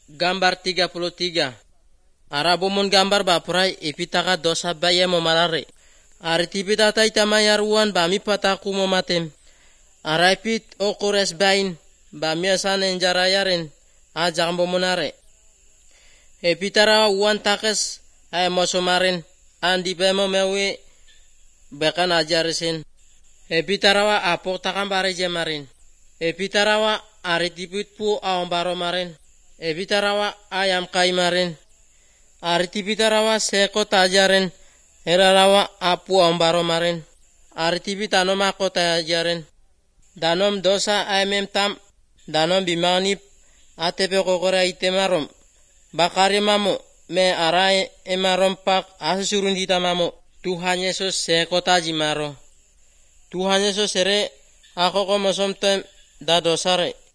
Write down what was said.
Gambar 33. Arabumon gambar bapurai ipitaka dosa baye momalare. Aritipita taitamayarwan bami pataku momatem. Araipit okures bain bami asan enjarayaren ajambo monare. Epitara wan takes ay mosomaren andi bemo mewe bekan ajarisin. Epitarawa apoktakan bare jemarin. Epitarawa aritipit pu aombaro maren. Epitarawa ayam kaimaren. Aritipitarawa seko tajaren. Herarawa apu aombaro maren. Aritipitano mako tajaren. Danom dosa aymem tam. Danom bimanip atepe kokora itemarom. Bakari mamo me arai emarom pak asurun hitamamo. Tuhan Yesus seko tajimaro. Tuhan Yesus sere ako ko mosomtem da dosare.